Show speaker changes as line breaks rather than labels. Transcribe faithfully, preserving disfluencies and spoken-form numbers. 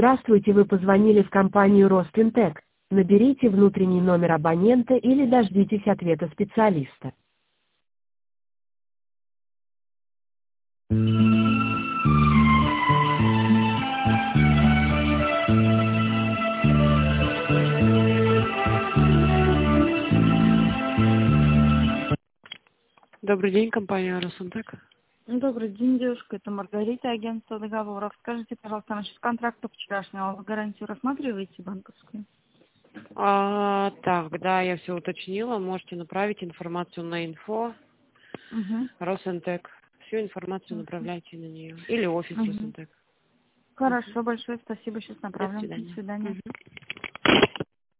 Здравствуйте, вы позвонили в компанию Росфинтек. Наберите внутренний номер абонента или дождитесь ответа специалиста. Добрый день, компания Росфинтек.
Добрый день, девушка. Это Маргарита, агентство договоров. Скажите, пожалуйста, насчет контракта вчерашнего. Вы гарантию рассматриваете банковскую?
А, так, да, я все уточнила. Можете направить информацию на инфо
Угу.
Росфинтек. Всю информацию направляйте на нее. Или офис
Угу.
Росфинтек.
Хорошо, большое спасибо. Сейчас
До
направлю. До
свидания.
свидания.
Мгм.